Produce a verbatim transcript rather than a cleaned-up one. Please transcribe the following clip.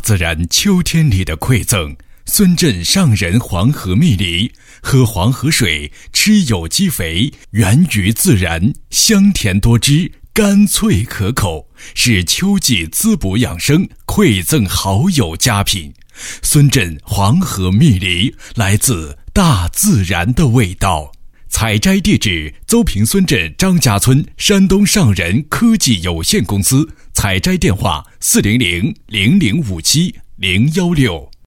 自然秋天里的馈赠。孙镇上仁黄河蜜梨，喝黄河水，吃有机肥，源于自然，香甜多汁，干脆可口，是秋季滋补养生、馈赠好友佳品。孙镇黄河蜜梨，来自大自然的味道。采摘地址：邹平孙镇张家村山东上仁科技有限公司。采摘电话：四零零零零五七零幺六。